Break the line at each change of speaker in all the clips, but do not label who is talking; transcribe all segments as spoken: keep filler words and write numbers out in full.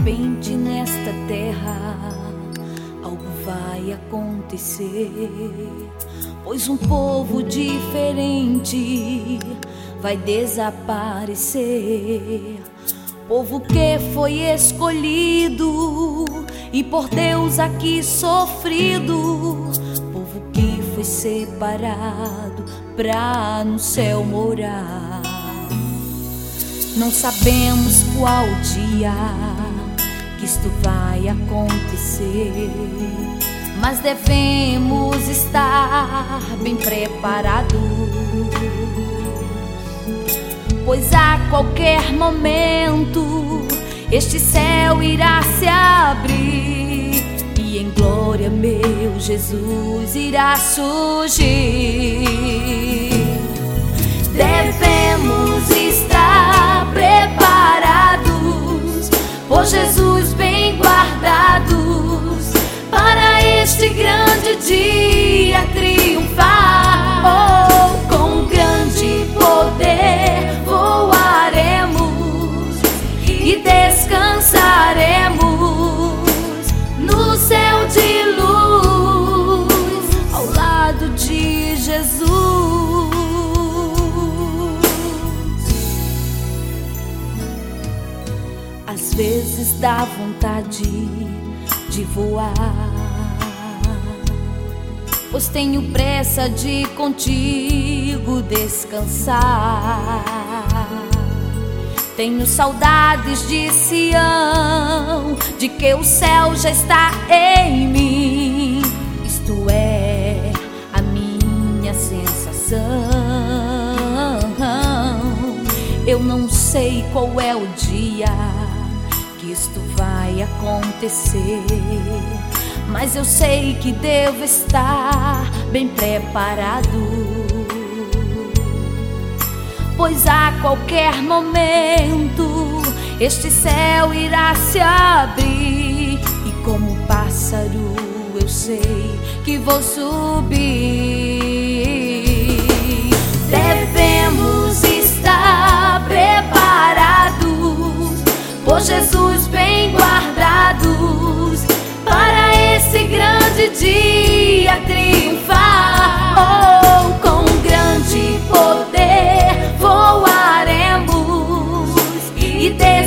repente nesta terra algo vai acontecer, pois um povo diferente vai desaparecer. Povo que foi escolhido e por Deus aqui sofrido, povo que foi separado pra no céu morar. Não sabemos qual dia que isto vai acontecer, mas devemos estar bem preparados, pois a qualquer momento este céu irá se abrir e em glória meu Jesus irá surgir. Devemos estar preparados, por Jesus bem guardados, para este grande dia triunfar. Oh, com grande poder voaremos e descansaremos no céu de luz, ao lado de Jesus. Às vezes dá vontade de voar, pois tenho pressa de contigo descansar. Tenho saudades de Sião, de que o céu já está em mim. Isto é a minha sensação. Eu não sei qual é o dia que isto vai acontecer, mas eu sei que devo estar bem preparado, pois a qualquer momento este céu irá se abrir e como pássaro eu sei que vou subir. Devemos estar preparados, por Jesus bem guardados, para esse grande dia triunfar. Oh, com grande poder voaremos e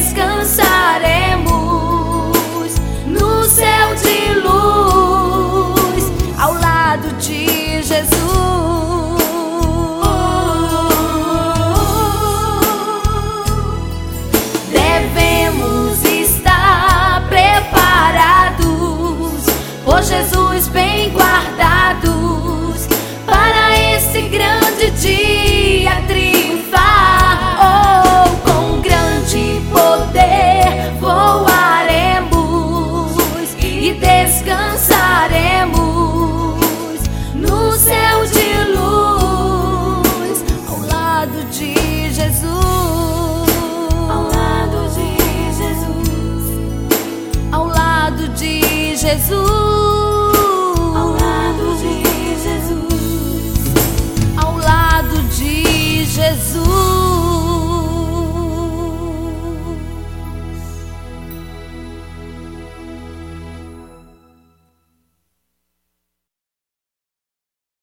descansaremos no céu de luz, ao lado de Jesus. Devemos estar preparados, por Jesus bem guardados, para esse grande dia triunfar. Oh, com grande poder voaremos e descansaremos no céu de luz, ao lado de Jesus, ao lado de Jesus, ao lado de Jesus.